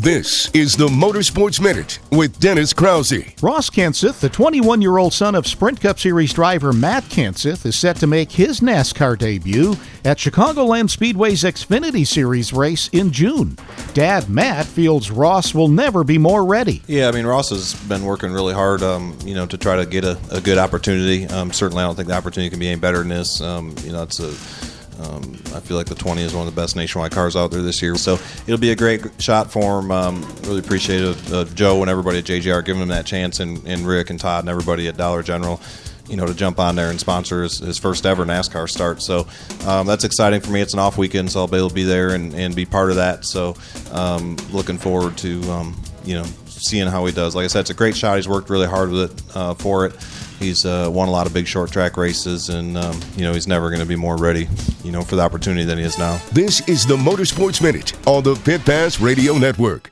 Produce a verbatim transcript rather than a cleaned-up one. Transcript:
This is the Motorsports Minute with Dennis Krause. Ross Kenseth, the twenty-one-year-old son of Sprint Cup Series driver Matt Kenseth, is set to make his NASCAR debut at Chicagoland Speedway's Xfinity Series race in June. Dad Matt feels Ross will never be more ready. Yeah, I mean, Ross has been working really hard, um, you know, to try to get a, a good opportunity. Um, certainly, I don't think the opportunity can be any better than this. Um, you know, it's a Um, I feel like the twenty is one of the best nationwide cars out there this year. So it'll be a great shot for him. Um, really appreciative of Joe and everybody at J G R giving him that chance, and, and Rick and Todd and everybody at Dollar General, you know, to jump on there and sponsor his, his first ever NASCAR start. So um, that's exciting for me. It's an off weekend, so I'll be able to be there and, and be part of that. So um, looking forward to, um, you know, seeing how he does. Like I said, it's a great shot. He's worked really hard with it uh, for it. He's uh, won a lot of big short track races, and um, you know, he's never going to be more ready, you know, for the opportunity than he is now. This is the Motorsports Minute on the Pit Pass Radio Network.